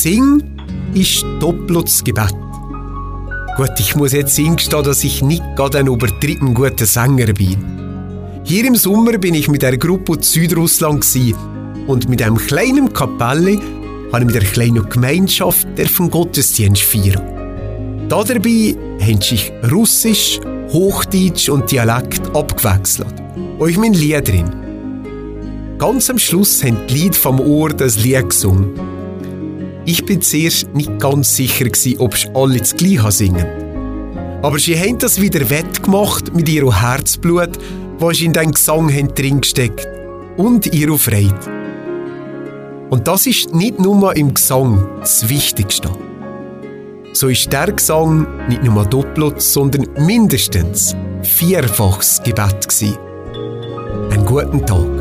singe, ist Doppeltsgebet. Gut, ich muss jetzt eingestehen, dass ich nicht gerade ein übertrieben guter Sänger bin. Hier im Sommer bin ich mit der Gruppe in Südrussland und mit einem kleinen Kapelle habe ich mit der kleinen Gemeinschaft den Gottesdienst feiern. Dabei haben sich Russisch, Hochdeutsch und Dialekt abgewechselt. Und ich mein Lied drin. Ganz am Schluss haben die Lieder vom Ohr das Lied gesungen. Ich bin zuerst nicht ganz sicher, ob sie alle das Gleiche singen. Aber sie haben das wieder wettgemacht mit ihrem Herzblut, das sie in den Gesang drin gesteckt und ihrer Freude. Und das ist nicht nur im Gesang das Wichtigste. So ist der Gesang nicht nur doppelt, sondern mindestens vierfaches Gebet gewesen. Einen guten Tag.